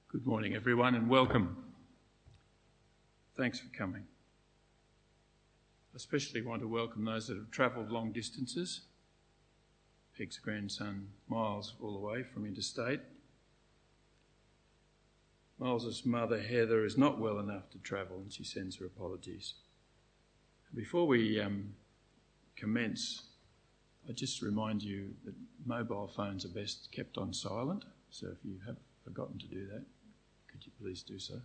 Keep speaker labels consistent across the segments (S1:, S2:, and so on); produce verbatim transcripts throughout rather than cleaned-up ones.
S1: Good morning, everyone, and welcome. Thanks for coming. I especially want to welcome those that have travelled long distances. Peg's grandson, Miles, all the way from interstate. Miles's mother, Heather, is not well enough to travel, and she sends her apologies. Before we um, commence, I just remind you that mobile phones are best kept on silent, so if you have forgotten to do that, could you please do so?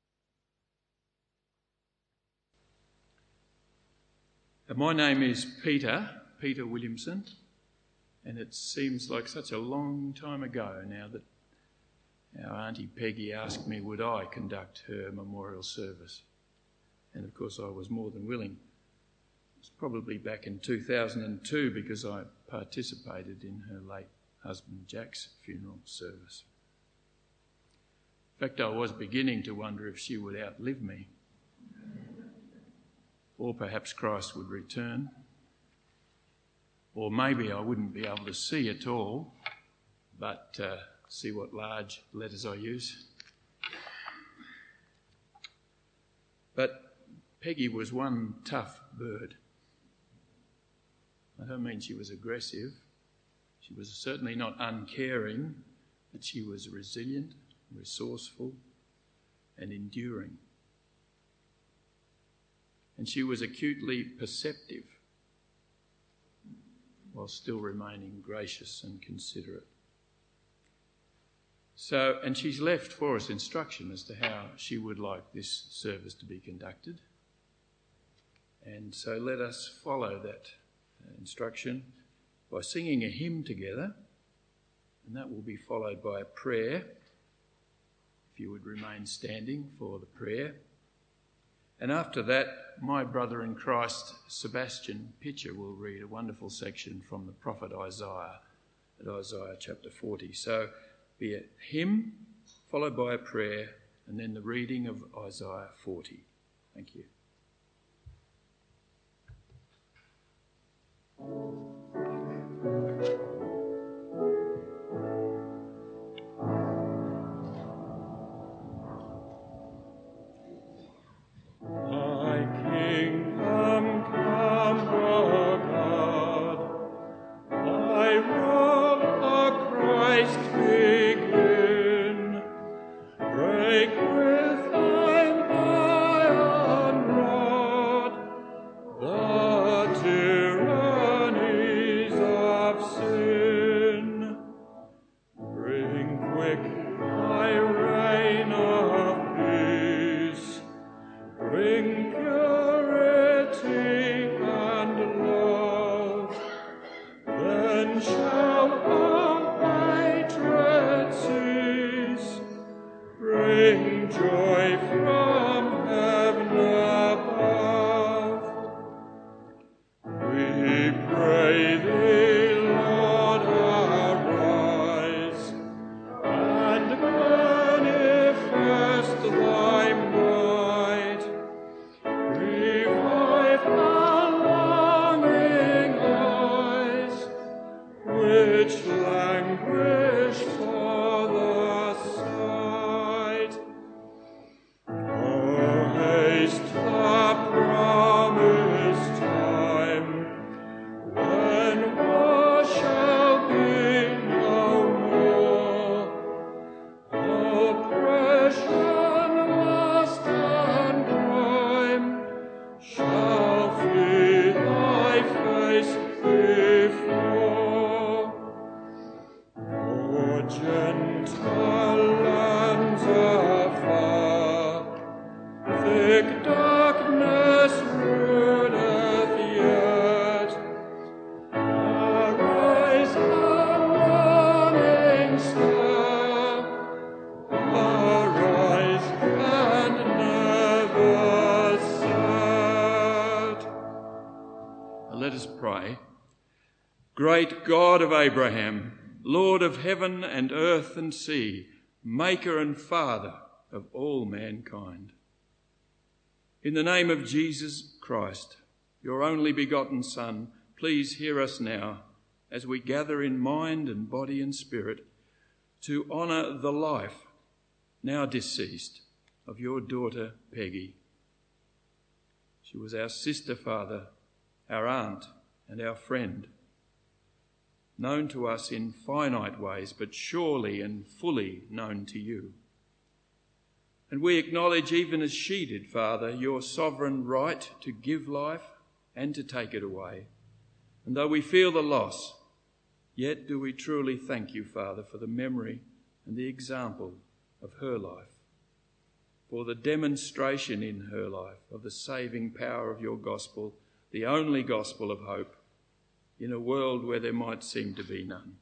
S1: Uh, my name is Peter, Peter Williamson, and it seems like such a long time ago now that our Auntie Peggy asked me would I conduct her memorial service. And of course I was more than willing. It was probably back in two thousand two because I participated in her late husband Jack's funeral service. In fact, I was beginning to wonder if she would outlive me, or perhaps Christ would return, or maybe I wouldn't be able to see at all, but uh, see what large letters I use. But Peggy was one tough bird. I don't mean she was aggressive. She was certainly not uncaring, but she was resilient, resourceful, and enduring. And she was acutely perceptive, while still remaining gracious and considerate. So, and she's left for us instruction as to how she would like this service to be conducted. And so let us follow that instruction by singing a hymn together, and that will be followed by a prayer. If you would remain standing for the prayer. And after that, my brother in Christ, Sebastian Pitcher, will read a wonderful section from the prophet Isaiah, at Isaiah chapter forty. So be a hymn, followed by a prayer, and then the reading of Isaiah forty. Thank you. Great God of Abraham, Lord of heaven and earth and sea, Maker and Father of all mankind. In the name of Jesus Christ, your only begotten Son, please hear us now as we gather in mind and body and spirit to honour the life, now deceased, of your daughter Peggy. She was our sister, Father, our aunt and our friend, known to us in finite ways, but surely and fully known to you. And we acknowledge, even as she did, Father, your sovereign right to give life and to take it away. And though we feel the loss, yet do we truly thank you, Father, for the memory and the example of her life, for the demonstration in her life of the saving power of your gospel, the only gospel of hope, in a world where there might seem to be none.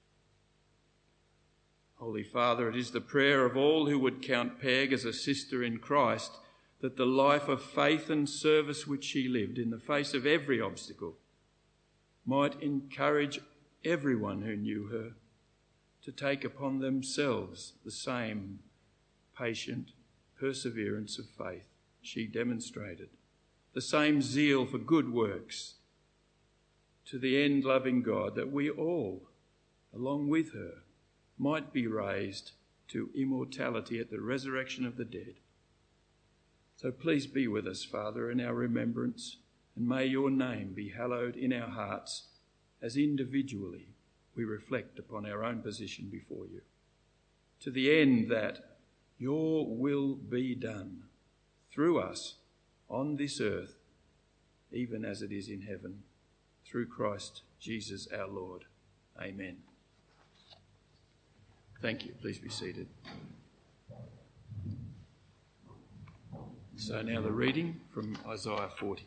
S1: Holy Father, it is the prayer of all who would count Peg as a sister in Christ that the life of faith and service which she lived in the face of every obstacle might encourage everyone who knew her to take upon themselves the same patient perseverance of faith she demonstrated, the same zeal for good works, to the end loving God, that we all, along with her, might be raised to immortality at the resurrection of the dead. So please be with us, Father, in our remembrance, and may your name be hallowed in our hearts as individually we reflect upon our own position before you, to the end that your will be done through us on this earth, even as it is in heaven, through Christ Jesus our Lord. Amen. Thank you. Please be seated. So now the reading from Isaiah forty.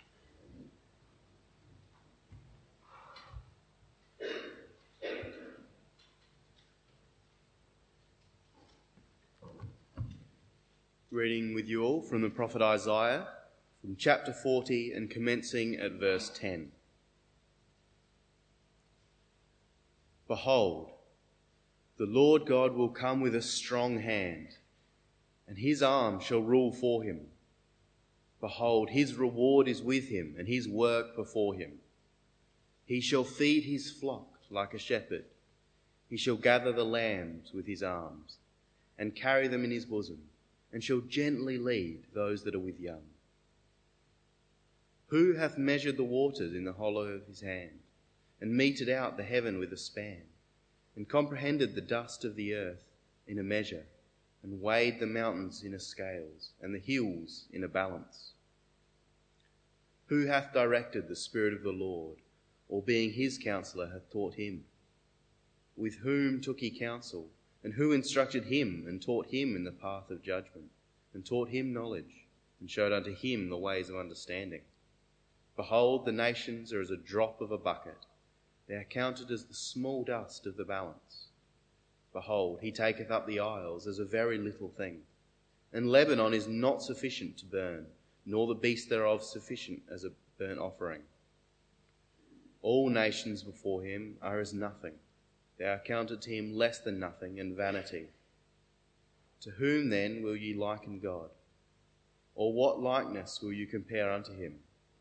S2: Reading with you all from the prophet Isaiah, from chapter forty and commencing at verse ten. Behold, the Lord God will come with a strong hand, and his arm shall rule for him. Behold, his reward is with him, and his work before him. He shall feed his flock like a shepherd. He shall gather the lambs with his arms, and carry them in his bosom, and shall gently lead those that are with young. Who hath measured the waters in the hollow of his hand, and meted out the heaven with a span, and comprehended the dust of the earth in a measure, and weighed the mountains in a scales, and the hills in a balance? Who hath directed the Spirit of the Lord, or being his counsellor hath taught him? With whom took he counsel, and who instructed him, and taught him in the path of judgment, and taught him knowledge, and showed unto him the ways of understanding? Behold, the nations are as a drop of a bucket. They are counted as the small dust of the balance. Behold, he taketh up the isles as a very little thing. And Lebanon is not sufficient to burn, nor the beast thereof sufficient as a burnt offering. All nations before him are as nothing. They are counted to him less than nothing, and vanity. To whom then will ye liken God? Or what likeness will you compare unto him?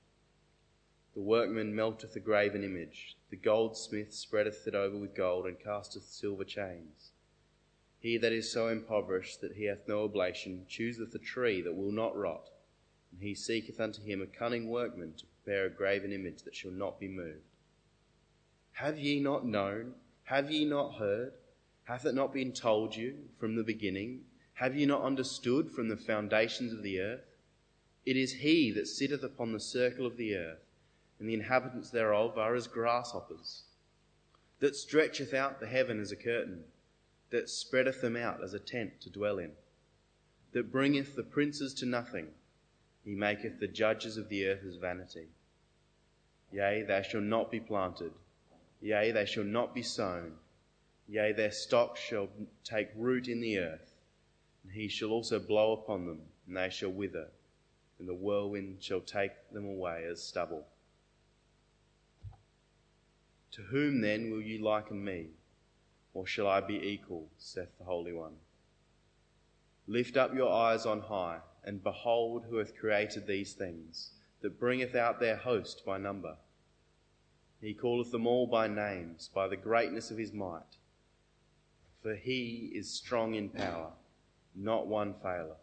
S2: The workman melteth a graven image. The goldsmith spreadeth it over with gold, and casteth silver chains. He that is so impoverished that he hath no oblation chooseth a tree that will not rot, and he seeketh unto him a cunning workman to prepare a graven image that shall not be moved. Have ye not known? Have ye not heard? Hath it not been told you from the beginning? Have ye not understood from the foundations of the earth? It is he that sitteth upon the circle of the earth, and the inhabitants thereof are as grasshoppers, that stretcheth out the heaven as a curtain, that spreadeth them out as a tent to dwell in, that bringeth the princes to nothing. He maketh the judges of the earth as vanity. Yea, they shall not be planted. Yea, they shall not be sown. Yea, their stock shall take root in the earth, and he shall also blow upon them, and they shall wither, and the whirlwind shall take them away as stubble. To whom then will ye liken me, or shall I be equal, saith the Holy One? Lift up your eyes on high, and behold who hath created these things, that bringeth out their host by number. He calleth them all by names, by the greatness of his might. For he is strong in power. not one faileth.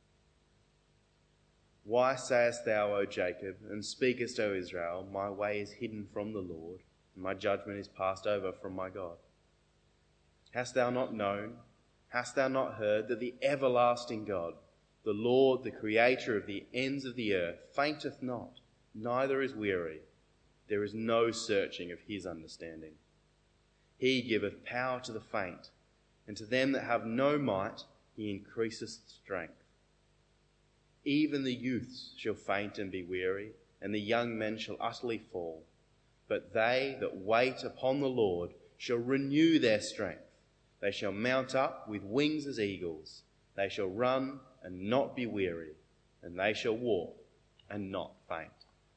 S2: Why sayest thou, O Jacob, and speakest, O Israel, my way is hidden from the Lord, and my judgment is passed over from my God? Hast thou not known, hast thou not heard, that the everlasting God, the Lord, the creator of the ends of the earth, fainteth not, neither is weary? There is no searching of his understanding. He giveth power to the faint, and to them that have no might he increaseth strength. Even the youths shall faint and be weary, and the young men shall utterly fall. But they that wait upon the Lord shall renew their strength. They shall mount up with wings as eagles. They shall run and not be weary, and they shall walk and not faint.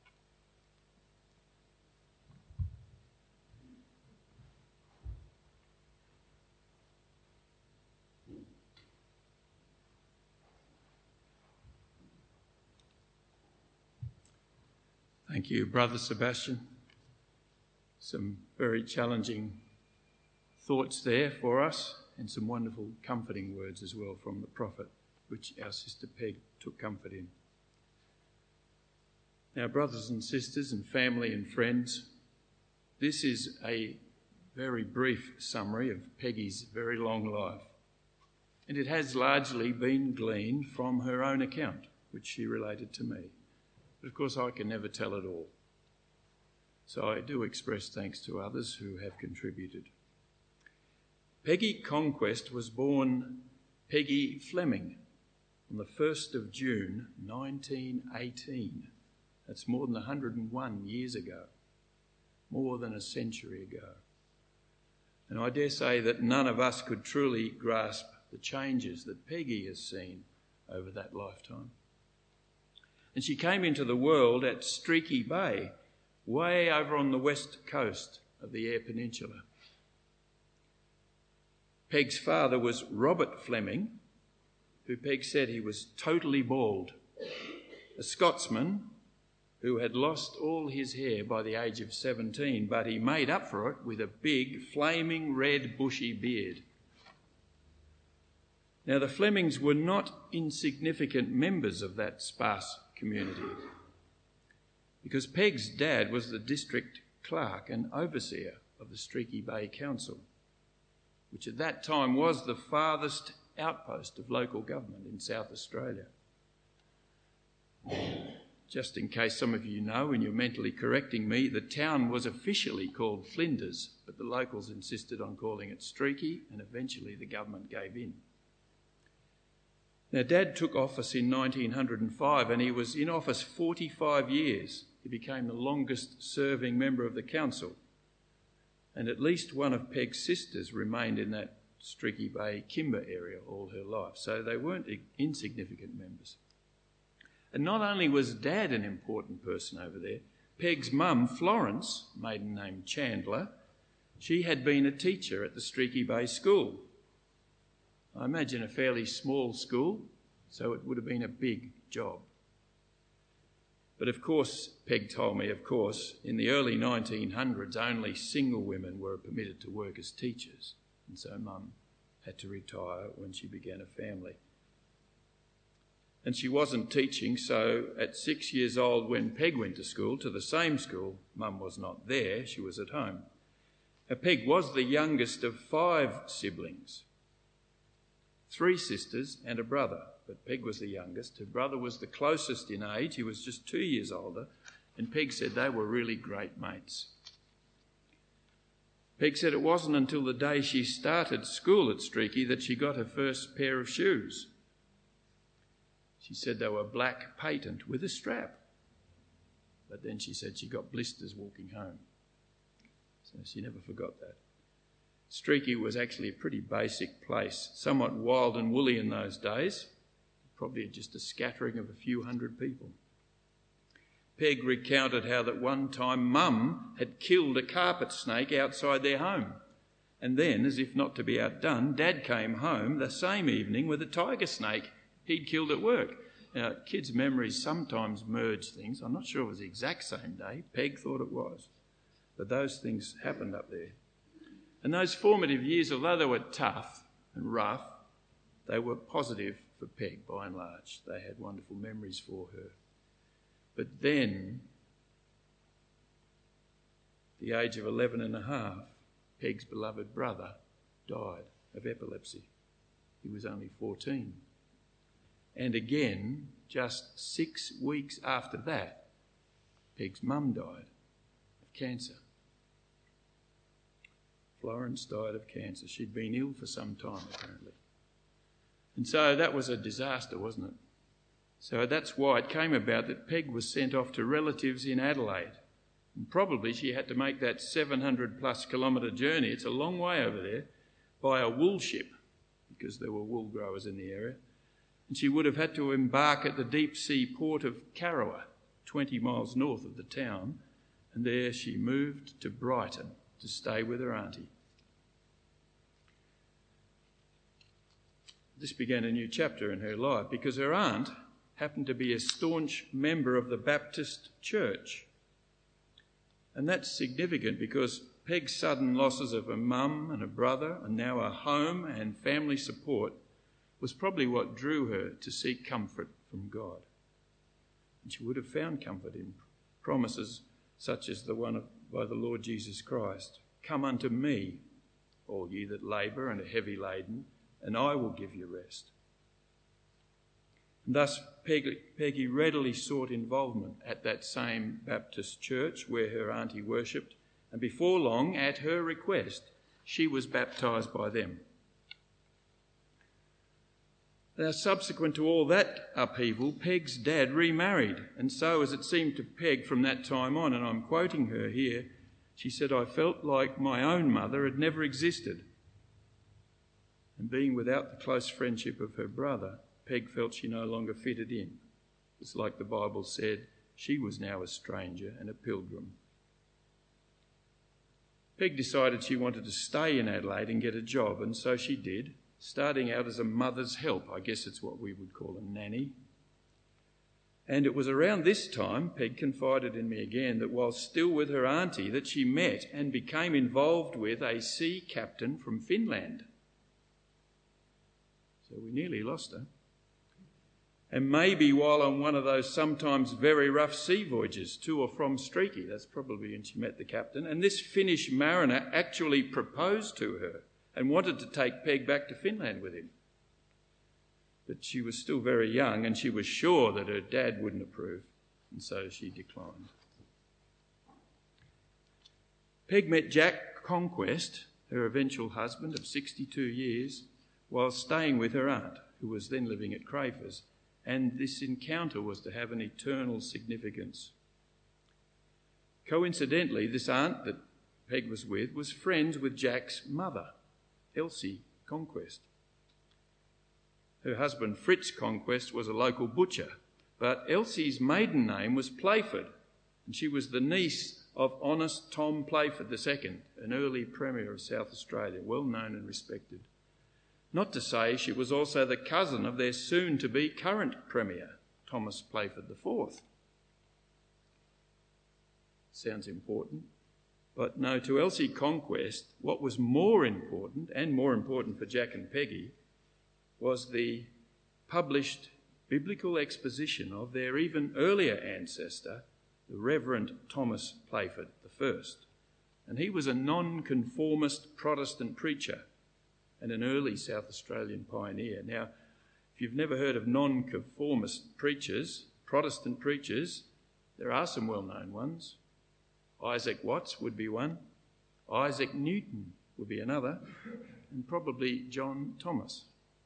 S1: Thank you, Brother Sebastian. Some very challenging thoughts there for us, and some wonderful comforting words as well from the prophet, which our sister Peg took comfort in. Now, brothers and sisters and family and friends, this is a very brief summary of Peggy's very long life, and it has largely been gleaned from her own account, which she related to me. But of course I can never tell it all. So I do express thanks to others who have contributed. Peggy Conquest was born Peggy Fleming on the first of June nineteen eighteen. That's more than one hundred and one years ago, more than a century ago. And I dare say that none of us could truly grasp the changes that Peggy has seen over that lifetime. And she came into the world at Streaky Bay, way over on the west coast of the Eyre Peninsula. Peg's father was Robert Fleming, who Peg said he was totally bald, a Scotsman who had lost all his hair by the age of seventeen, but he made up for it with a big, flaming red, bushy beard. Now, the Flemings were not insignificant members of that sparse community, because Peg's dad was the district clerk and overseer of the Streaky Bay Council, which at that time was the farthest outpost of local government in South Australia. Just in case some of you know and you're mentally correcting me, the town was officially called Flinders, but the locals insisted on calling it Streaky, and eventually the government gave in. Now, Dad took office in nineteen oh five, and he was in office forty-five years. He became the longest serving member of the council, and at least one of Peg's sisters remained in that Streaky Bay Kimber area all her life, so they weren't insignificant members. And not only was Dad an important person over there, Peg's mum, Florence, maiden name Chandler, she had been a teacher at the Streaky Bay School. I imagine a fairly small school, so it would have been a big job. But of course, Peg told me, of course, in the early nineteen hundreds, only single women were permitted to work as teachers, and so Mum had to retire when she began a family. And she wasn't teaching, so at six years old when Peg went to school, to the same school, Mum was not there, she was at home. Now, Peg was the youngest of five siblings. Three sisters and a brother, but Peg was the youngest. Her brother was the closest in age. He was just two years older, and Peg said they were really great mates. Peg said it wasn't until the day she started school at Streaky that she got her first pair of shoes. She said they were black patent with a strap, but then she said she got blisters walking home. So she never forgot that. Streaky was actually a pretty basic place, somewhat wild and woolly in those days, probably just a scattering of a few hundred people. Peg recounted how that one time Mum had killed a carpet snake outside their home, and then, as if not to be outdone, Dad came home the same evening with a tiger snake he'd killed at work. Now, kids' memories sometimes merge things. I'm not sure it was the exact same day. Peg thought it was, but those things happened up there. And those formative years, although they were tough and rough, they were positive for Peg by and large. They had wonderful memories for her. But then, at the age of eleven and a half, Peg's beloved brother died of epilepsy. He was only fourteen. And again, just six weeks after that, Peg's mum died of cancer. Florence died of cancer. She'd been ill for some time, apparently. And so that was a disaster, wasn't it? So that's why it came about that Peg was sent off to relatives in Adelaide. And probably she had to make that seven hundred plus kilometre journey. It's a long way over there, by a wool ship, because there were wool growers in the area. And she would have had to embark at the deep sea port of Carawa, twenty miles north of the town, and there she moved to Brighton to stay with her auntie. This began a new chapter in her life because her aunt happened to be a staunch member of the Baptist church. And that's significant because Peg's sudden losses of her mum and her brother and now her home and family support was probably what drew her to seek comfort from God. And she would have found comfort in promises such as the one by the Lord Jesus Christ. Come unto me, all ye that labour and are heavy laden, and I will give you rest. And thus Peggy, Peggy readily sought involvement at that same Baptist church where her auntie worshipped, and before long, at her request, she was baptised by them. Now, subsequent to all that upheaval, Peg's dad remarried, and so, as it seemed to Peg from that time on, and I'm quoting her here, she said, I felt like my own mother had never existed. And being without the close friendship of her brother, Peg felt she no longer fitted in. It's like the Bible said, she was now a stranger and a pilgrim. Peg decided she wanted to stay in Adelaide and get a job, and so she did, starting out as a mother's help. I guess it's what we would call a nanny. And it was around this time, Peg confided in me again, that while still with her auntie, that she met and became involved with a sea captain from Finland. So we nearly lost her. And maybe while on one of those sometimes very rough sea voyages to or from Streaky, that's probably when she met the captain, and this Finnish mariner actually proposed to her and wanted to take Peg back to Finland with him. But she was still very young and she was sure that her dad wouldn't approve, and so she declined. Peg met Jack Conquest, her eventual husband of sixty-two years, while staying with her aunt, who was then living at Crafers, and this encounter was to have an eternal significance. Coincidentally, this aunt that Peg was with was friends with Jack's mother, Elsie Conquest. Her husband, Fritz Conquest, was a local butcher, but Elsie's maiden name was Playford, and she was the niece of honest Tom Playford the Second, an early Premier of South Australia, well known and respected. Not to say she was also the cousin of their soon-to-be current Premier, Thomas Playford the Fourth. Sounds important. But no, to Elsie Conquest, what was more important, and more important for Jack and Peggy, was the published biblical exposition of their even earlier ancestor, the Reverend Thomas Playford the First. And he was a non-conformist Protestant preacher and an early South Australian pioneer. Now, if you've never heard of non-conformist preachers, Protestant preachers, there are some well-known ones. Isaac Watts would be one, Isaac Newton would be another, and probably John Thomas.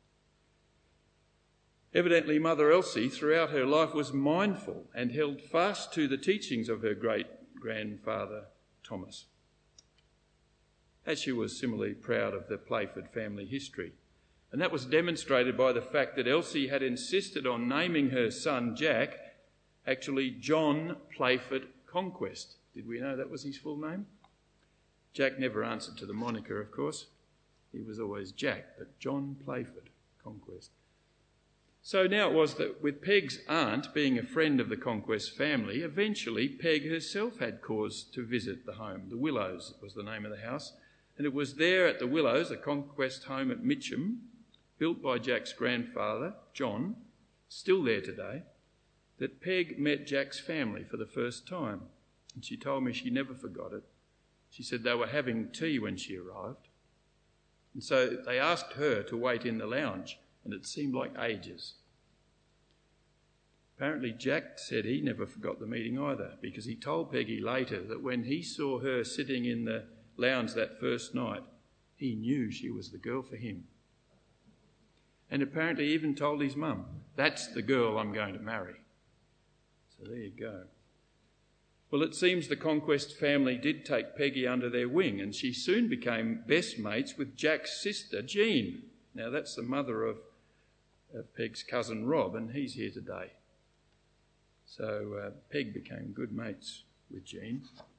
S1: Evidently, Mother Elsie, throughout her life, was mindful and held fast to the teachings of her great-grandfather Thomas, as she was similarly proud of the Playford family history. And that was demonstrated by the fact that Elsie had insisted on naming her son Jack actually John Playford Conquest. Did we know that was his full name? Jack never answered to the moniker, of course. He was always Jack, but John Playford Conquest. So now it was that with Peg's aunt being a friend of the Conquest family, eventually Peg herself had cause to visit the home. The Willows was the name of the house. And it was there at the Willows, a Conquest home at Mitcham, built by Jack's grandfather, John, still there today, that Peg met Jack's family for the first time. And she told me she never forgot it. She said they were having tea when she arrived. And so they asked her to wait in the lounge, and it seemed like ages. Apparently Jack said he never forgot the meeting either, because he told Peggy later that when he saw her sitting in the lounge that first night, he knew she was the girl for him. And apparently even told his mum, "That's the girl I'm going to marry." So there you go. Well, it seems the Conquest family did take Peggy under their wing, and she soon became best mates with Jack's sister, Jean. Now, that's the mother of, of Peg's cousin Rob, and he's here today. So uh, Peg became good mates with Jean.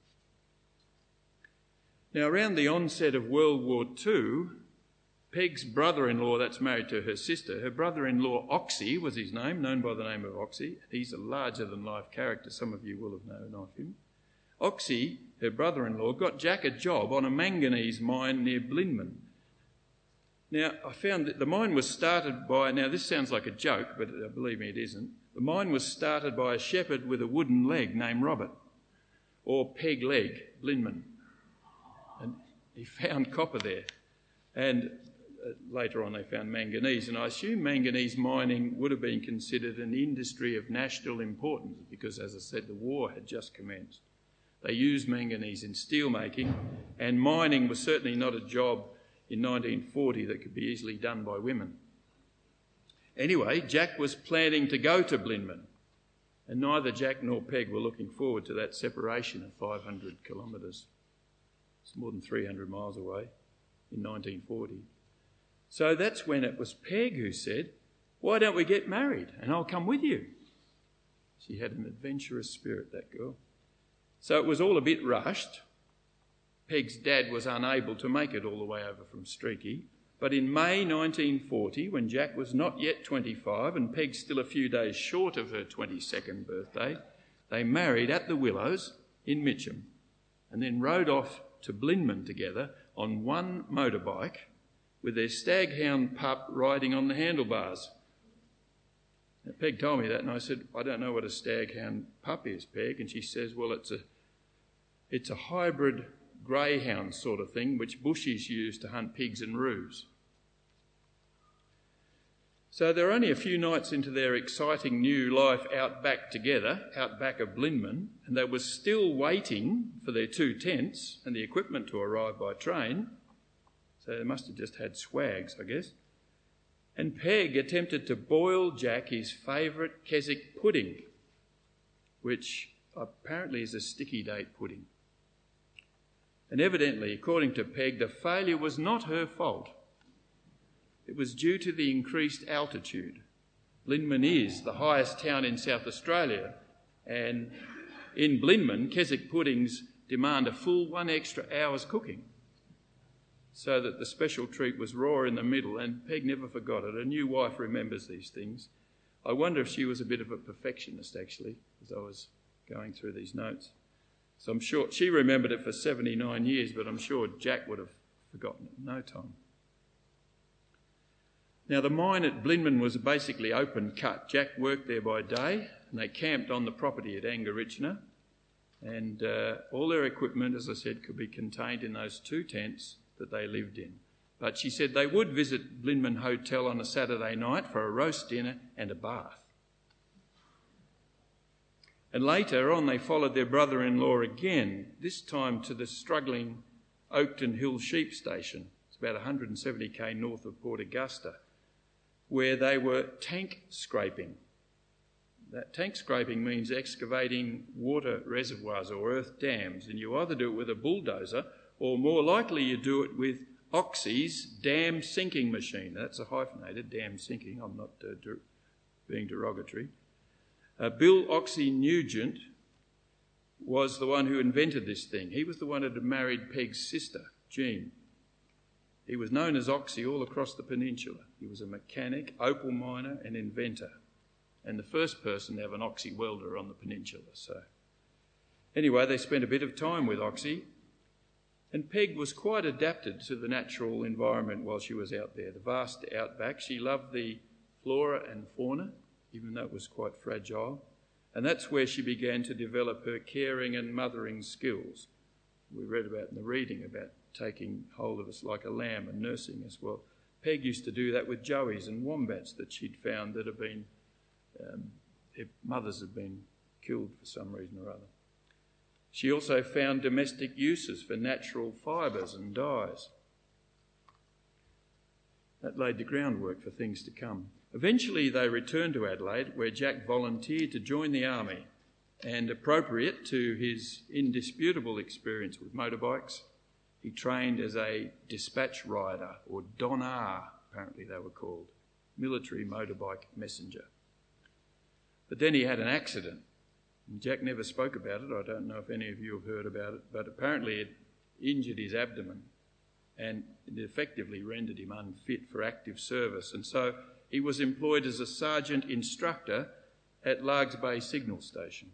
S1: Now, around the onset of World War Two, Peg's brother-in-law, that's married to her sister, her brother-in-law Oxy was his name, known by the name of Oxy. He's a larger-than-life character. Some of you will have known of him. Oxy, her brother-in-law, got Jack a job on a manganese mine near Blinman. Now, I found that the mine was started by, now this sounds like a joke, but uh, believe me, it isn't. The mine was started by a shepherd with a wooden leg named Robert, or Peg Leg, Blinman. And he found copper there. And uh, later on they found manganese. And I assume manganese mining would have been considered an industry of national importance because, as I said, the war had just commenced. They used manganese in steel making, and mining was certainly not a job in nineteen forty that could be easily done by women. Anyway, Jack was planning to go to Blinman, and neither Jack nor Peg were looking forward to that separation of five hundred kilometres. It's more than three hundred miles away in nineteen forty. So that's when it was Peg who said, "Why don't we get married and I'll come with you?" She had an adventurous spirit, that girl. So it was all a bit rushed. Peg's dad was unable to make it all the way over from Streaky. But in May nineteen forty, when Jack was not yet twenty-five and Peg still a few days short of her twenty-second birthday, they married at the Willows in Mitcham and then rode off to Blinman together on one motorbike with their staghound pup riding on the handlebars. Now, Peg told me that and I said, "I don't know what a staghound pup is, Peg." And she says, "Well, it's a, it's a hybrid greyhound sort of thing which bushies use to hunt pigs and roos." So they're only a few nights into their exciting new life out back together, out back of Blinman, and they were still waiting for their two tents and the equipment to arrive by train. So they must have just had swags, I guess. And Peg attempted to boil Jack his favourite Keswick pudding, which apparently is a sticky date pudding. And evidently, according to Peg, the failure was not her fault. It was due to the increased altitude. Blinman is the highest town in South Australia, and in Blinman, Keswick puddings demand a full one extra hour's cooking, so that the special treat was raw in the middle, and Peg never forgot it. Her new wife remembers these things. I wonder if she was a bit of a perfectionist, actually, as I was going through these notes. So I'm sure she remembered it for seventy-nine years, but I'm sure Jack would have forgotten it in no time. Now, the mine at Blinman was basically open cut. Jack worked there by day, and they camped on the property at Angarichna, and uh, all their equipment, as I said, could be contained in those two tents that they lived in. But she said they would visit Blinman Hotel on a Saturday night for a roast dinner and a bath. And later on, they followed their brother-in-law again, this time to the struggling Oakton Hill Sheep Station. It's about one hundred seventy kilometres north of Port Augusta, where they were tank scraping. That tank scraping means excavating water reservoirs or earth dams, and you either do it with a bulldozer or more likely you do it with Oxy's dam sinking machine. That's a hyphenated, dam sinking. I'm not uh, der- being derogatory. Uh, Bill Oxy Nugent was the one who invented this thing. He was the one that had married Peg's sister, Jean. He was known as Oxy all across the peninsula. He was a mechanic, opal miner and inventor, and the first person to have an Oxy welder on the peninsula. So anyway, they spent a bit of time with Oxy, And Peg was quite adapted to the natural environment while she was out there, the vast outback. She loved the flora and fauna, even though it was quite fragile. And that's where she began to develop her caring and mothering skills. We read about in the reading about taking hold of us like a lamb and nursing us. Well, Peg used to do that with joeys and wombats that she'd found that had been, um, their mothers had been killed for some reason or other. She also found domestic uses for natural fibres and dyes. That laid the groundwork for things to come. Eventually they returned to Adelaide, where Jack volunteered to join the army, and appropriate to his indisputable experience with motorbikes, he trained as a dispatch rider, or Donner, apparently they were called, military motorbike messenger. But then he had an accident. And Jack never spoke about it. I don't know if any of you have heard about it, but apparently it injured his abdomen and it effectively rendered him unfit for active service. And so he was employed as a sergeant instructor at Largs Bay Signal Station.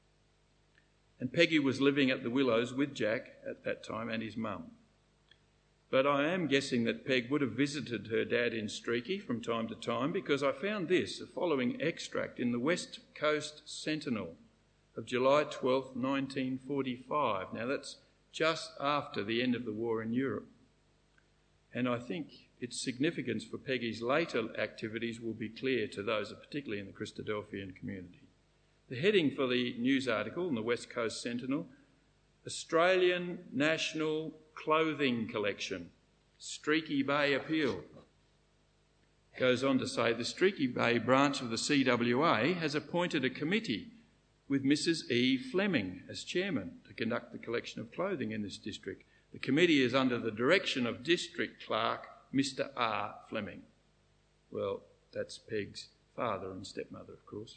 S1: And Peggy was living at the Willows with Jack at that time and his mum. But I am guessing that Peg would have visited her dad in Streaky from time to time, because I found this, the following extract in the West Coast Sentinel of July twelfth, nineteen forty-five. Now that's just after the end of the war in Europe. And I think its significance for Peggy's later activities will be clear to those, particularly in the Christadelphian community. The heading for the news article in the West Coast Sentinel, Australian National Clothing Collection, Streaky Bay Appeal. Goes on to say the Streaky Bay branch of the C W A has appointed a committee with Missus E. Fleming as chairman to conduct the collection of clothing in this district. The committee is under the direction of District Clerk Mister R. Fleming. Well, that's Peg's father and stepmother, of course.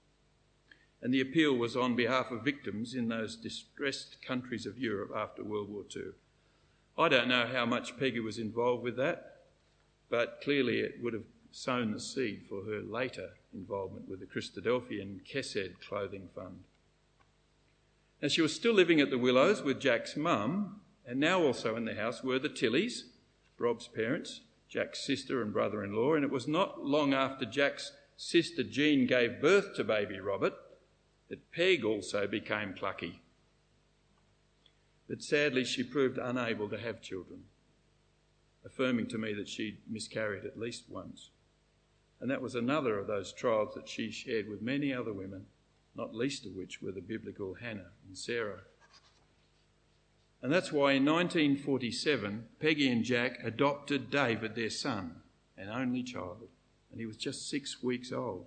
S1: And the appeal was on behalf of victims in those distressed countries of Europe after World War Two. I don't know how much Peggy was involved with that, but clearly it would have sown the seed for her later involvement with the Christadelphian Kesed Clothing Fund. Now, she was still living at the Willows with Jack's mum, and now also in the house were the Tillys, Rob's parents, Jack's sister and brother-in-law, and it was not long after Jack's sister Jean gave birth to baby Robert that Peg also became plucky. But sadly she proved unable to have children, affirming to me that she'd miscarried at least once. And that was another of those trials that she shared with many other women, not least of which were the biblical Hannah and Sarah. And that's why in nineteen forty-seven, Peggy and Jack adopted David, their son, an only child, and he was just six weeks old.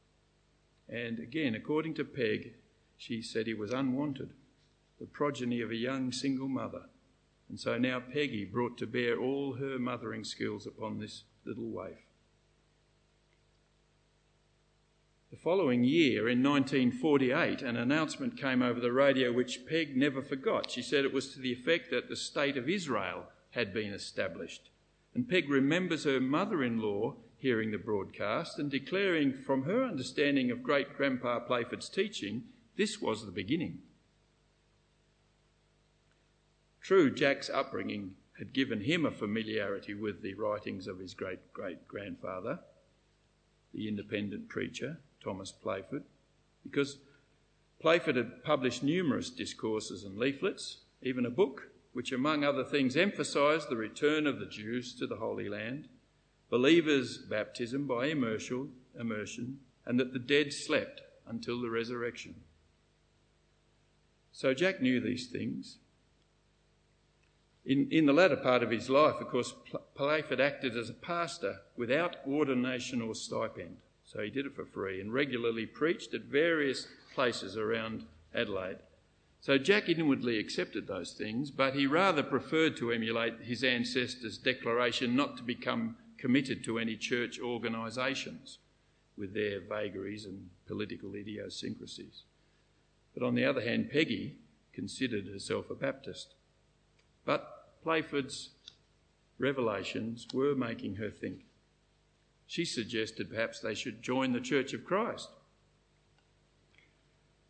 S1: And again, according to Peg, she said he was unwanted, the progeny of a young single mother. And so now Peggy brought to bear all her mothering skills upon this little waif. The following year, in nineteen forty-eight, an announcement came over the radio which Peg never forgot. She said it was to the effect that the State of Israel had been established. And Peg remembers her mother-in-law hearing the broadcast and declaring from her understanding of great-grandpa Playford's teaching, this was the beginning. True, Jack's upbringing had given him a familiarity with the writings of his great-great-grandfather, the independent preacher, Thomas Playford, because Playford had published numerous discourses and leaflets, even a book, which among other things emphasised the return of the Jews to the Holy Land, believers' baptism by immersion, immersion, and that the dead slept until the resurrection. So Jack knew these things. In, in the latter part of his life, of course, Playford acted as a pastor without ordination or stipend. So he did it for free and regularly preached at various places around Adelaide. So Jack inwardly accepted those things, but he rather preferred to emulate his ancestors' declaration not to become committed to any church organisations with their vagaries and political idiosyncrasies. But on the other hand, Peggy considered herself a Baptist. But Playford's revelations were making her think. She suggested perhaps they should join the Church of Christ.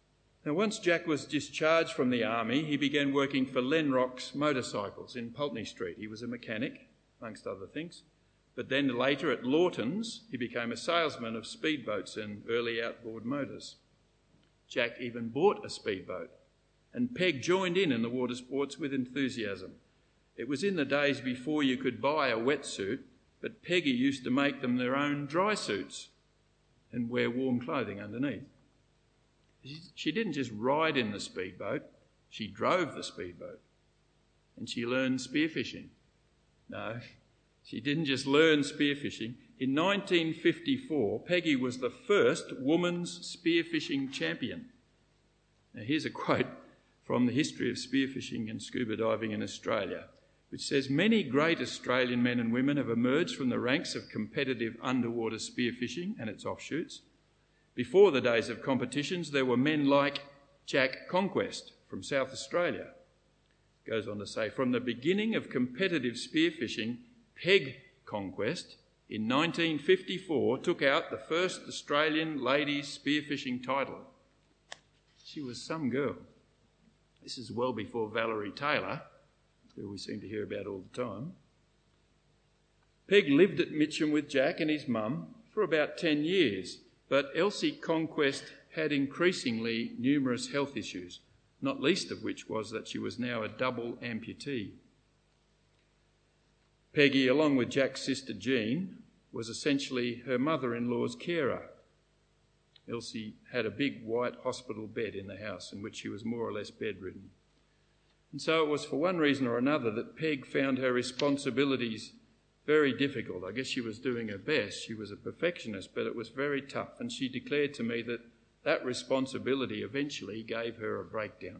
S1: Now, once Jack was discharged from the army, he began working for Lenrock's Motorcycles in Pulteney Street. He was a mechanic, amongst other things. But then later at Lawton's, he became a salesman of speedboats and early outboard motors. Jack even bought a speedboat, and Peg joined in in the water sports with enthusiasm. It was in the days before you could buy a wetsuit, but Peggy used to make them their own dry suits and wear warm clothing underneath. She didn't just ride in the speedboat, she drove the speedboat. And she learned spearfishing. No, she didn't just learn spearfishing. In nineteen fifty-four, Peggy was the first woman's spearfishing champion. Now here's a quote from the history of spearfishing and scuba diving in Australia, which says, "Many great Australian men and women have emerged from the ranks of competitive underwater spearfishing and its offshoots. Before the days of competitions, there were men like Jack Conquest from South Australia." Goes on to say, "From the beginning of competitive spearfishing, Peg Conquest in nineteen fifty-four took out the first Australian ladies spearfishing title." She was some girl. This is well before Valerie Taylor, who we seem to hear about all the time. Peg lived at Mitcham with Jack and his mum for about ten years, but Elsie Conquest had increasingly numerous health issues, not least of which was that she was now a double amputee. Peggy, along with Jack's sister Jean, was essentially her mother-in-law's carer. Elsie had a big white hospital bed in the house in which she was more or less bedridden. And so it was for one reason or another that Peg found her responsibilities very difficult. I guess she was doing her best. She was a perfectionist, but it was very tough. And she declared to me that that responsibility eventually gave her a breakdown.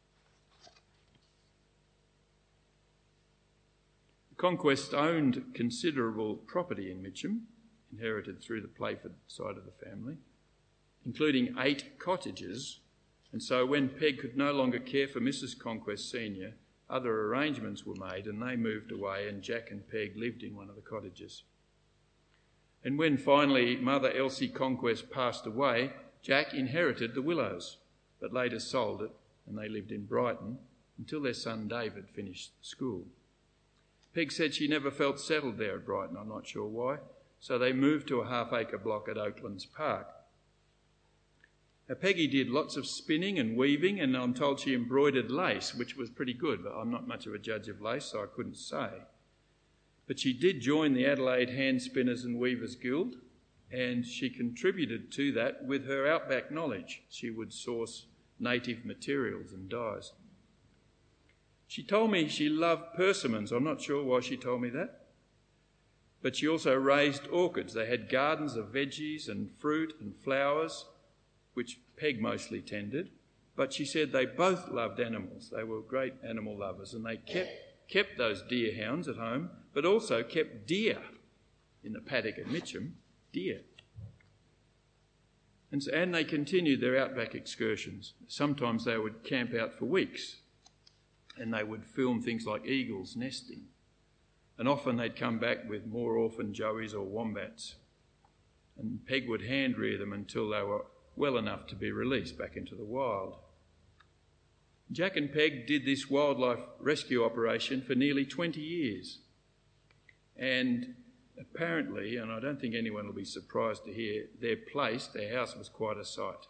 S1: Conquest owned considerable property in Mitcham, inherited through the Playford side of the family, including eight cottages. And so when Peg could no longer care for Missus Conquest Senior, other arrangements were made and they moved away, and Jack and Peg lived in one of the cottages. And when finally Mother Elsie Conquest passed away, Jack inherited the Willows, but later sold it, and they lived in Brighton until their son David finished school. Peg said she never felt settled there at Brighton, I'm not sure why, so they moved to a half-acre block at Oaklands Park. Now, Peggy did lots of spinning and weaving, and I'm told she embroidered lace, which was pretty good, but I'm not much of a judge of lace, so I couldn't say. But she did join the Adelaide Hand Spinners and Weavers Guild, and she contributed to that with her outback knowledge. She would source native materials and dyes. She told me she loved persimmons. I'm not sure why she told me that. But she also raised orchids. They had gardens of veggies and fruit and flowers, which Peg mostly tended. But she said they both loved animals. They were great animal lovers, and they kept, kept those deer hounds at home, but also kept deer in the paddock at Mitcham, deer. And, so, and they continued their outback excursions. Sometimes they would camp out for weeks, and they would film things like eagles nesting. And often they'd come back with more orphan joeys or wombats. And Peg would hand rear them until they were well enough to be released back into the wild. Jack and Peg did this wildlife rescue operation for nearly twenty years. And apparently, and I don't think anyone will be surprised to hear, their place, their house, was quite a sight.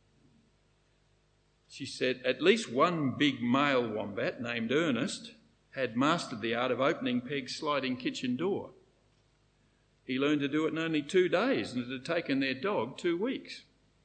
S1: She said at least one big male wombat named Ernest had mastered the art of opening Peg's sliding kitchen door. He learned to do it in only two days, and it had taken their dog two weeks.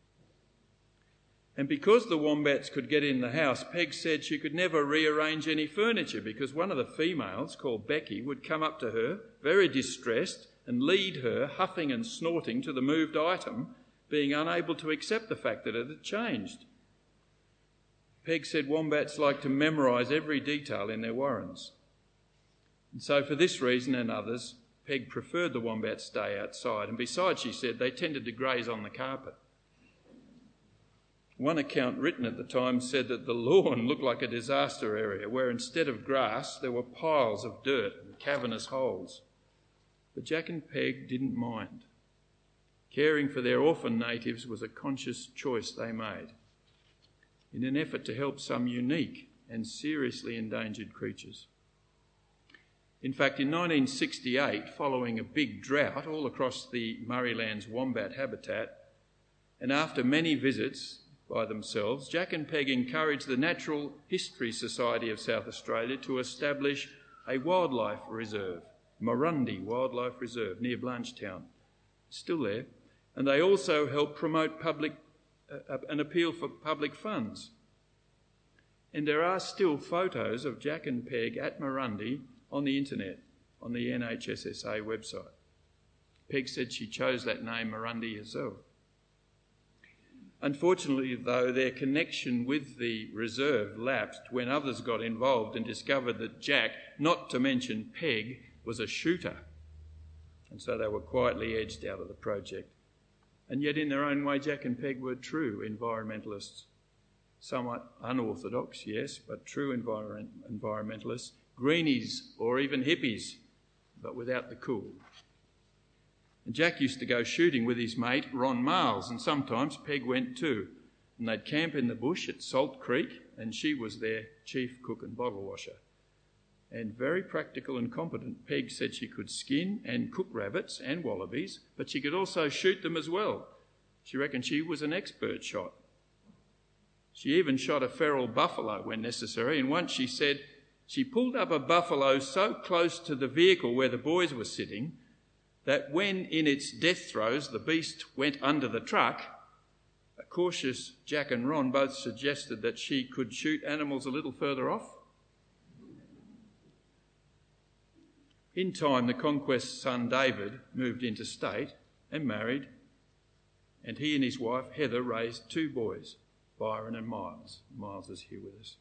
S1: And because the wombats could get in the house, Peg said she could never rearrange any furniture because one of the females, called Becky, would come up to her, very distressed, and lead her, huffing and snorting, to the moved item, being unable to accept the fact that it had changed. Peg said wombats like to memorise every detail in their warrens. And so for this reason and others, Peg preferred the wombats stay outside. And besides, she said, they tended to graze on the carpet. One account written at the time said that the lawn looked like a disaster area where instead of grass there were piles of dirt and cavernous holes. But Jack and Peg didn't mind. Caring for their orphan natives was a conscious choice they made. in an effort to help some unique and seriously endangered creatures. In fact, in nineteen sixty-eight, following a big drought all across the Murraylands wombat habitat, and after many visits by themselves, Jack and Peg encouraged the Natural History Society of South Australia to establish a wildlife reserve, Murrundi Wildlife Reserve, near Blanchetown. It's still there. And they also helped promote public, uh, an appeal for public funds. And there are still photos of Jack and Peg at Murrundi on the internet, on the N H S S A website. Peg said she chose that name, Murrundi, herself. Unfortunately, though, their connection with the reserve lapsed when others got involved and discovered that Jack, not to mention Peg, was a shooter. And so they were quietly edged out of the project. And yet in their own way, Jack and Peg were true environmentalists. Somewhat unorthodox, yes, but true envir- environmentalists. Greenies or even hippies, but without the cool. And Jack used to go shooting with his mate Ron Miles, and sometimes Peg went too. And they'd camp in the bush at Salt Creek, and she was their chief cook and bottle washer. And very practical and competent, Peg said she could skin and cook rabbits and wallabies, but she could also shoot them as well. She reckoned she was an expert shot. She even shot a feral buffalo when necessary, and once she said she pulled up a buffalo so close to the vehicle where the boys were sitting that when in its death throes the beast went under the truck, a cautious Jack and Ron both suggested that she could shoot animals a little further off. In time, the Conquest's son David moved interstate and married, and he and his wife Heather raised two boys, Byron and Miles. Miles is here with us.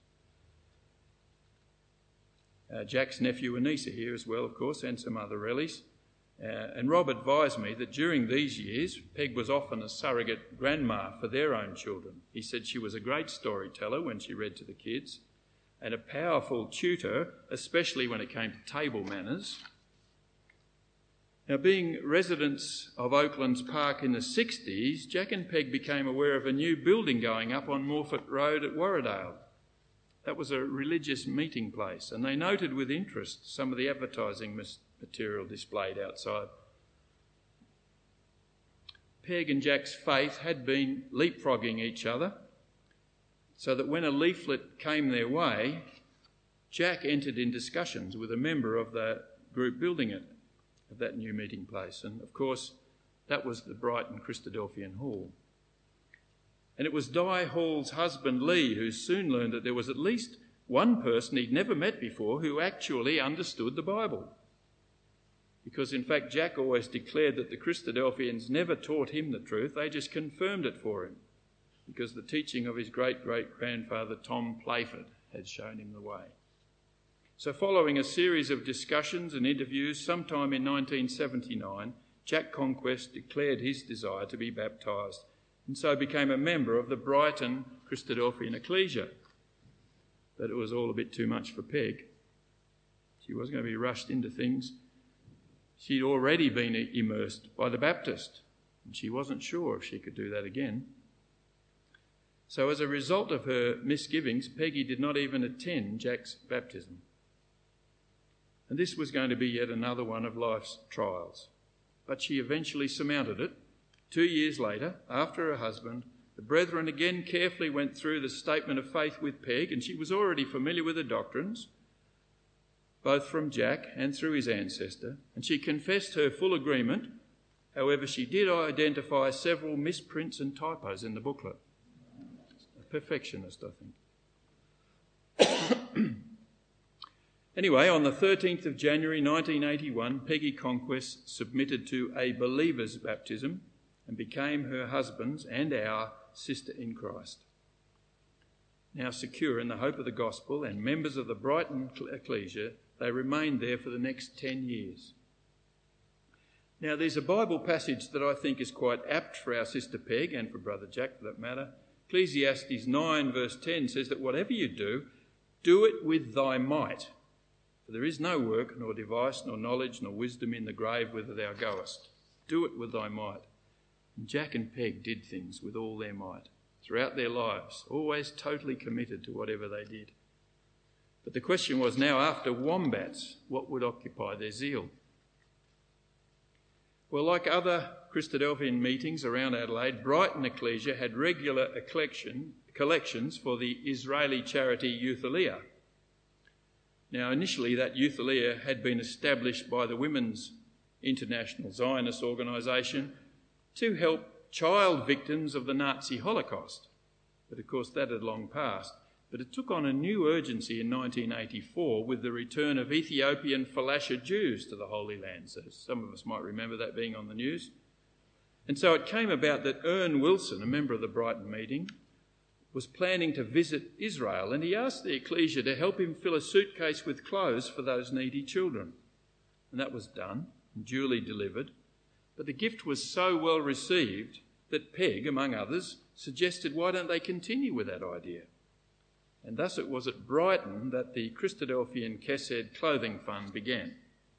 S1: Uh, Jack's nephew and niece are here as well, of course, and some other rellies. Uh, and Rob advised me that during these years, Peg was often a surrogate grandma for their own children. He said she was a great storyteller when she read to the kids, and a powerful tutor, especially when it came to table manners. Now, being residents of Oaklands Park in the sixties, Jack and Peg became aware of a new building going up on Morford Road at Warradale. That was a religious meeting place, and they noted with interest some of the advertising material displayed outside. Peg and Jack's faith had been leapfrogging each other, so that when a leaflet came their way, Jack entered in discussions with a member of the group building it, of that new meeting place. And of course, that was the Brighton Christadelphian Hall. And it was Di Hall's husband, Lee, who soon learned that there was at least one person he'd never met before who actually understood the Bible. Because, in fact, Jack always declared that the Christadelphians never taught him the truth, they just confirmed it for him, because the teaching of his great-great-grandfather Tom Playford had shown him the way. So following a series of discussions and interviews, sometime in nineteen seventy-nine, Jack Conquest declared his desire to be baptised, and so became a member of the Brighton Christadelphian Ecclesia. But it was all a bit too much for Peg. She wasn't going to be rushed into things. She'd already been immersed by the Baptist, and she wasn't sure if she could do that again. So as a result of her misgivings, Peggy did not even attend Jack's baptism. And this was going to be yet another one of life's trials. But she eventually surmounted it. Two years later, after her husband, the brethren again carefully went through the statement of faith with Peg, and she was already familiar with the doctrines, both from Jack and through his ancestor, and she confessed her full agreement. However, she did identify several misprints and typos in the booklet. A perfectionist, I think. Anyway, on the thirteenth of January nineteen eighty-one, Peggy Conquest submitted to a believer's baptism and became her husband's and our sister in Christ. Now secure in the hope of the gospel and members of the Brighton Ecclesia, they remained there for the next ten years. Now there's a Bible passage that I think is quite apt for our sister Peg and for Brother Jack for that matter. Ecclesiastes nine verse ten says that whatever you do, do it with thy might. For there is no work, nor device, nor knowledge, nor wisdom in the grave whither thou goest. Do it with thy might. And Jack and Peg did things with all their might throughout their lives, always totally committed to whatever they did. But the question was now, after Wombats, what would occupy their zeal? Well, like other Christadelphian meetings around Adelaide, Brighton Ecclesia had regular collection, collections for the Israeli charity Youthelia. Now, initially that Youthelia had been established by the Women's International Zionist Organisation to help child victims of the Nazi Holocaust. But of course that had long passed. But it took on a new urgency in nineteen eighty-four with the return of Ethiopian Falasha Jews to the Holy Land. So some of us might remember that being on the news. And so it came about that Ern Wilson, a member of the Brighton meeting, was planning to visit Israel, and he asked the ecclesia to help him fill a suitcase with clothes for those needy children. And that was done and duly delivered. But the gift was so well received that Peg, among others, suggested, why don't they continue with that idea? And thus it was at Brighton that the Christadelphian Kesed Clothing Fund began.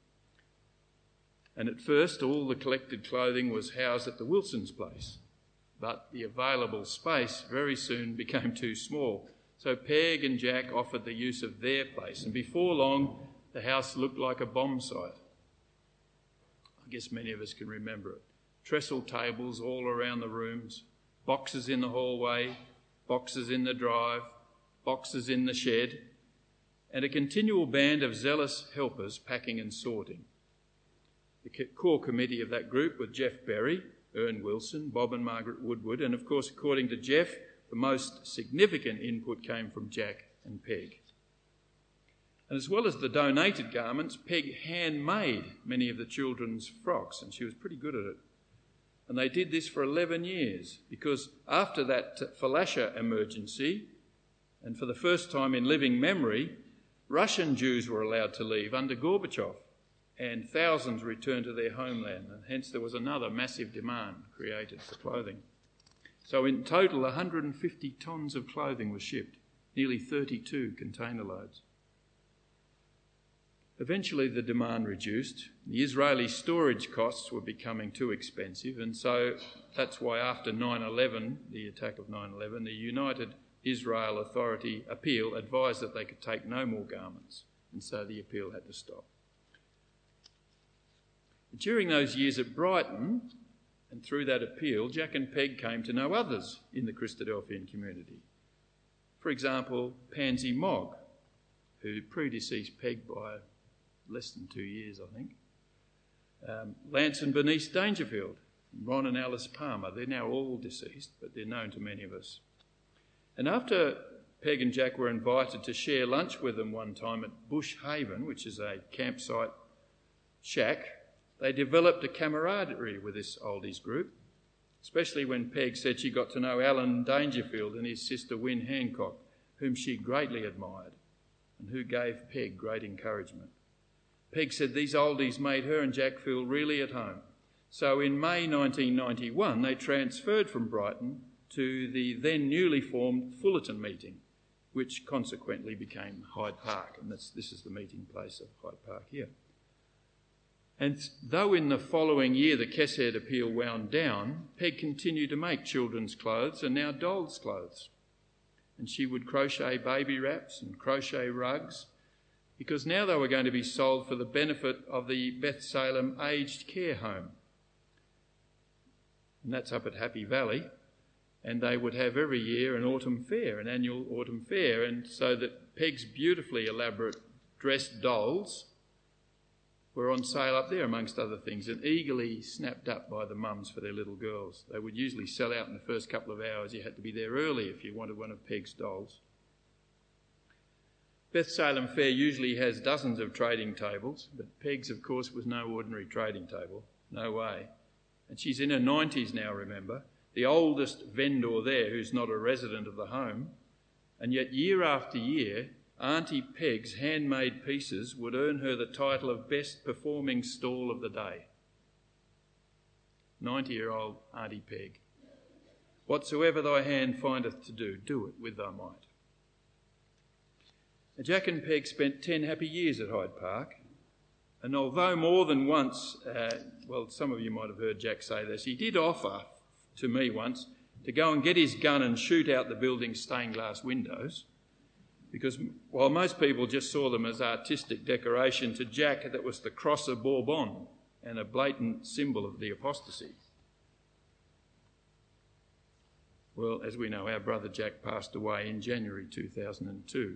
S1: And at first all the collected clothing was housed at the Wilsons' place, but the available space very soon became too small. So Peg and Jack offered the use of their place, and before long the house looked like a bomb site. I guess many of us can remember it. Trestle tables all around the rooms, boxes in the hallway, boxes in the drive, boxes in the shed, and a continual band of zealous helpers packing and sorting. The core committee of that group were Jeff Berry, Ern Wilson, Bob and Margaret Woodward, and of course, according to Jeff, the most significant input came from Jack and Peg. And as well as the donated garments, Peg handmade many of the children's frocks, and she was pretty good at it. And they did this for eleven years, because after that Falasha emergency, and for the first time in living memory, Russian Jews were allowed to leave under Gorbachev, and thousands returned to their homeland, and hence there was another massive demand created for clothing. So in total, one hundred fifty tonnes of clothing was shipped, nearly thirty-two container loads. Eventually the demand reduced. The Israeli storage costs were becoming too expensive, and so that's why after nine eleven, the attack of nine eleven, the United Israel Authority appeal advised that they could take no more garments, and so the appeal had to stop. During those years at Brighton, and through that appeal, Jack and Peg came to know others in the Christadelphian community. For example, Pansy Mogg, who predeceased Peg by less than two years, I think. Um, Lance and Bernice Dangerfield, Ron and Alice Palmer. They're now all deceased, but they're known to many of us. And after Peg and Jack were invited to share lunch with them one time at Bush Haven, which is a campsite shack, they developed a camaraderie with this oldies group, especially when Peg said she got to know Alan Dangerfield and his sister Wynne Hancock, whom she greatly admired and who gave Peg great encouragement. Peg said these oldies made her and Jack feel really at home. So in May nineteen ninety-one, they transferred from Brighton to the then newly formed Fullerton meeting, which consequently became Hyde Park, and that's, this is the meeting place of Hyde Park here. And though in the following year the Kesed appeal wound down, Peg continued to make children's clothes and now dolls' clothes. And she would crochet baby wraps and crochet rugs, because now they were going to be sold for the benefit of the Beth Salem Aged Care Home. And that's up at Happy Valley. And they would have every year an autumn fair, an annual autumn fair, and so that Peg's beautifully elaborate dressed dolls were on sale up there, amongst other things, and eagerly snapped up by the mums for their little girls. They would usually sell out in the first couple of hours. You had to be there early if you wanted one of Peg's dolls. Beth Salem Fair usually has dozens of trading tables, but Peg's, of course, was no ordinary trading table. No way. And she's in her nineties now, remember, the oldest vendor there who's not a resident of the home, and yet year after year, Auntie Peg's handmade pieces would earn her the title of Best Performing Stall of the Day. ninety-year-old Auntie Peg. Whatsoever thy hand findeth to do, do it with thy might. Now, Jack and Peg spent ten happy years at Hyde Park, and although more than once, uh, well, some of you might have heard Jack say this, he did offer to me once to to go and get his gun and shoot out the building's stained glass windows, because while most people just saw them as artistic decoration, to Jack that was the Cross of Bourbon and a blatant symbol of the apostasy. Well, as we know, our brother Jack passed away in January two thousand two.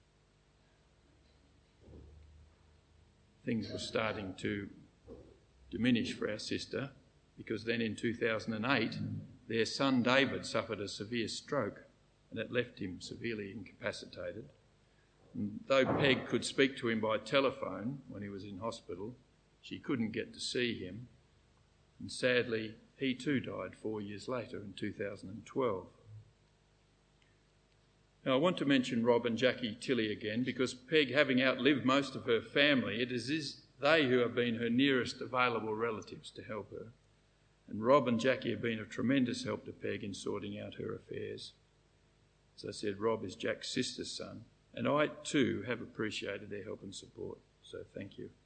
S1: Things were starting to diminish for our sister, because then in two thousand eight, their son David suffered a severe stroke, and it left him severely incapacitated. And though Peg could speak to him by telephone when he was in hospital, she couldn't get to see him. And sadly, he too died four years later in two thousand twelve. Now, I want to mention Rob and Jackie Tilley again, because Peg, having outlived most of her family, it is they who have been her nearest available relatives to help her. And Rob and Jackie have been of tremendous help to Peg in sorting out her affairs. As I said, Rob is Jack's sister's son, and I too have appreciated their help and support, so thank you.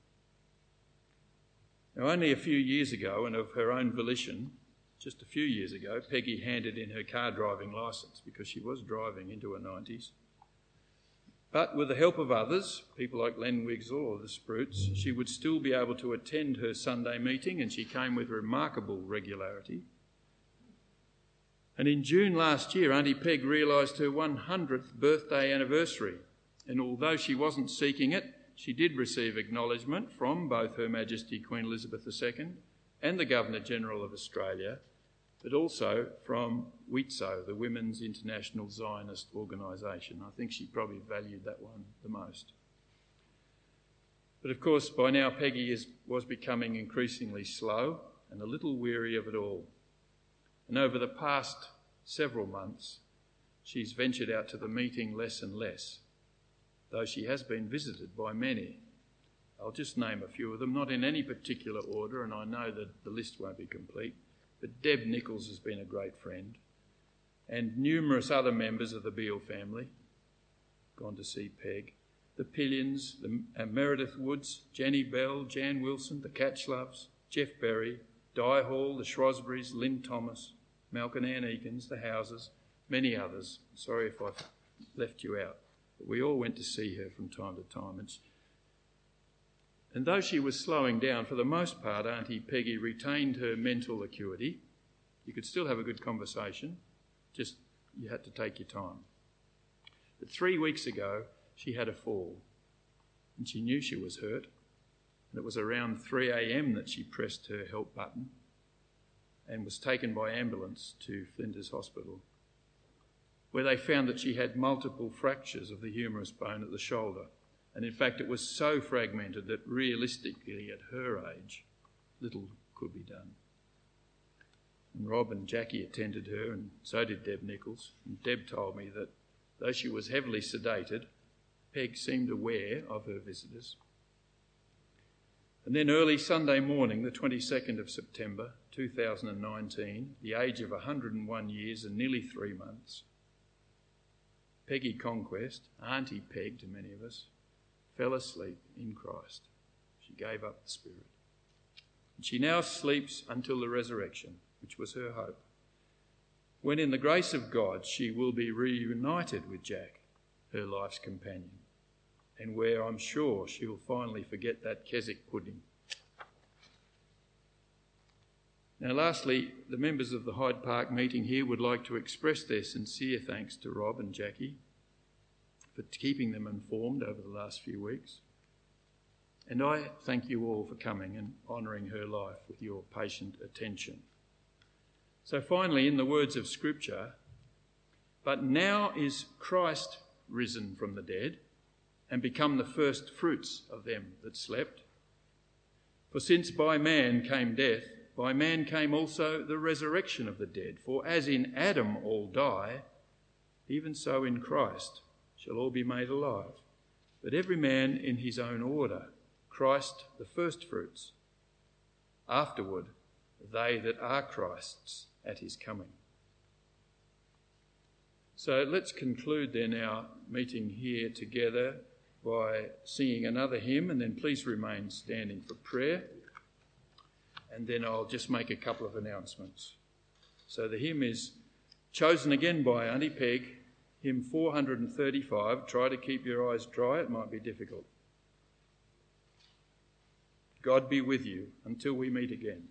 S1: Now, only a few years ago, and of her own volition, just a few years ago, Peggy handed in her car driving licence, because she was driving into her nineties. But with the help of others, people like Len Wigsell or the Spruits, she would still be able to attend her Sunday meeting, and she came with remarkable regularity. And in June last year, Auntie Peg realised her one hundredth birthday anniversary, and although she wasn't seeking it, she did receive acknowledgement from both Her Majesty Queen Elizabeth the Second and the Governor-General of Australia, but also from W I T S O, the Women's International Zionist Organisation. I think she probably valued that one the most. But of course, by now Peggy is, was becoming increasingly slow and a little weary of it all. And over the past several months, she's ventured out to the meeting less and less, though she has been visited by many. I'll just name a few of them, not in any particular order, and I know that the list won't be complete, but Deb Nichols has been a great friend, and numerous other members of the Beale family gone to see Peg. The Pillions, the uh, Meredith Woods, Jenny Bell, Jan Wilson, the Catchloves, Jeff Berry, Di Hall, the Shrewsburys, Lynn Thomas, Malcolm Ann Eakins, the Houses, many others. Sorry if I've left you out. But we all went to see her from time to time. And, and though she was slowing down, for the most part, Auntie Peggy retained her mental acuity. You could still have a good conversation, just you had to take your time. But three weeks ago, she had a fall, and she knew she was hurt. And it was around three a.m. that she pressed her help button and was taken by ambulance to Flinders Hospital, where they found that she had multiple fractures of the humerus bone at the shoulder. And in fact, it was so fragmented that realistically, at her age, little could be done. And Rob and Jackie attended her, and so did Deb Nichols. And Deb told me that though she was heavily sedated, Peg seemed aware of her visitors. And then early Sunday morning, the twenty-second of September two thousand nineteen, the age of one hundred and one years and nearly three months, Peggy Conquest, Auntie Peg to many of us, fell asleep in Christ. She gave up the spirit. And she now sleeps until the resurrection, which was her hope, when in the grace of God she will be reunited with Jack, her life's companion, and where I'm sure she'll finally forget that Keswick pudding. Now lastly, the members of the Hyde Park meeting here would like to express their sincere thanks to Rob and Jackie for keeping them informed over the last few weeks. And I thank you all for coming and honouring her life with your patient attention. So finally, in the words of Scripture, but now is Christ risen from the dead and become the first fruits of them that slept. For since by man came death, by man came also the resurrection of the dead. For as in Adam all die, even so in Christ shall all be made alive. But every man in his own order, Christ the firstfruits, afterward they that are Christ's at his coming. So let's conclude then our meeting here together by singing another hymn, and then please remain standing for prayer. And then I'll just make a couple of announcements. So the hymn is chosen again by Auntie Peg, hymn four hundred thirty-five. Try to keep your eyes dry, it might be difficult. God be with you until we meet again.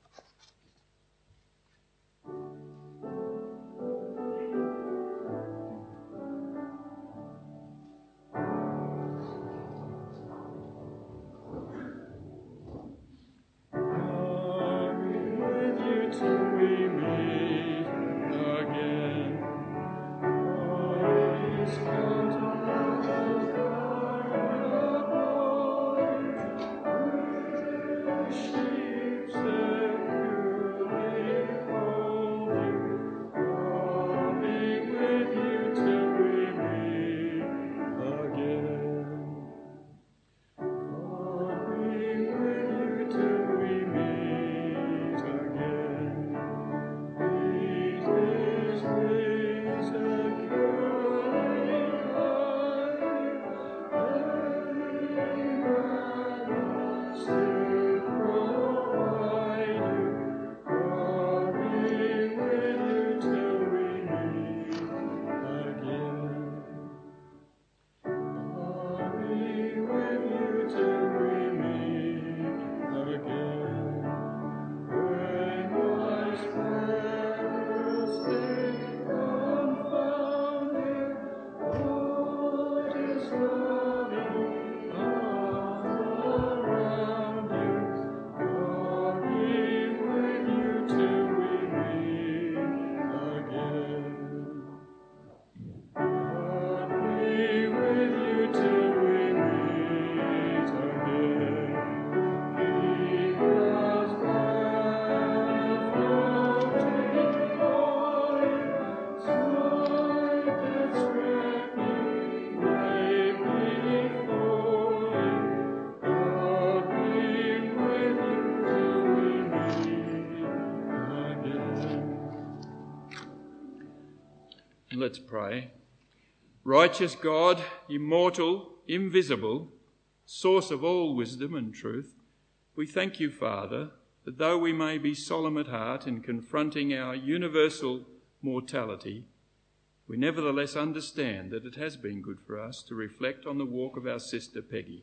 S1: Let's pray. Righteous God, immortal, invisible, source of all wisdom and truth, we thank you, Father, that though we may be solemn at heart in confronting our universal mortality, we nevertheless understand that it has been good for us to reflect on the walk of our sister Peggy.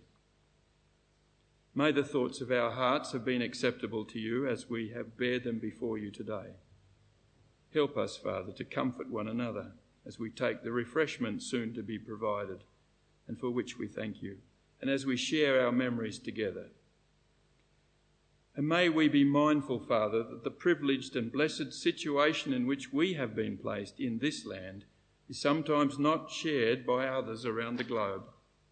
S1: May the thoughts of our hearts have been acceptable to you as we have bared them before you today. Help us, Father, to comfort one another as we take the refreshment soon to be provided, and for which we thank you, and as we share our memories together. And may we be mindful, Father, that the privileged and blessed situation in which we have been placed in this land is sometimes not shared by others around the globe.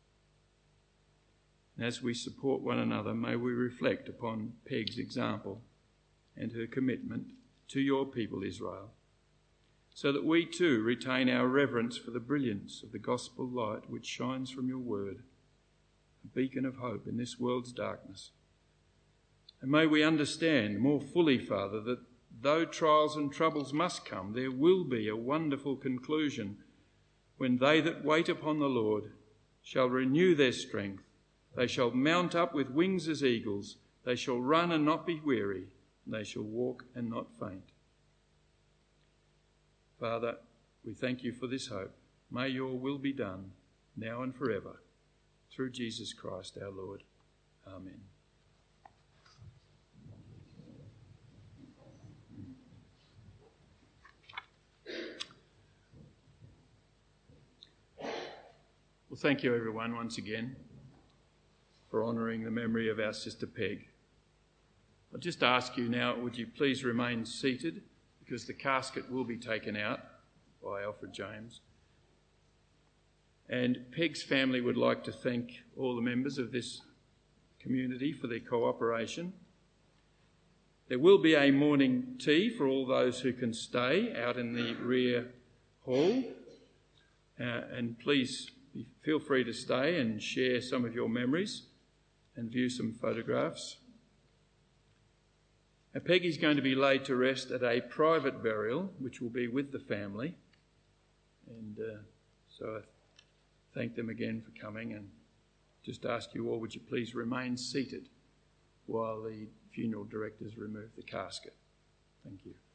S1: And as we support one another, may we reflect upon Peg's example and her commitment to your people Israel, so that we too retain our reverence for the brilliance of the gospel light which shines from your word, a beacon of hope in this world's darkness. And may we understand more fully, Father, that though trials and troubles must come, there will be a wonderful conclusion when they that wait upon the Lord shall renew their strength. They shall mount up with wings as eagles. They shall run and not be weary. And they shall walk and not faint. Father, we thank you for this hope. May your will be done now and forever. Through Jesus Christ our Lord. Amen. Well, thank you everyone once again for honouring the memory of our sister Peg. I'll just ask you now, would you please remain seated, because the casket will be taken out by Alfred James. And Peg's family would like to thank all the members of this community for their cooperation. There will be a morning tea for all those who can stay out in the rear hall. Uh, and please feel free to stay and share some of your memories and view some photographs. Now, Peggy's going to be laid to rest at a private burial, which will be with the family. And uh, so I thank them again for coming, and just ask you all, would you please remain seated while the funeral directors remove the casket. Thank you.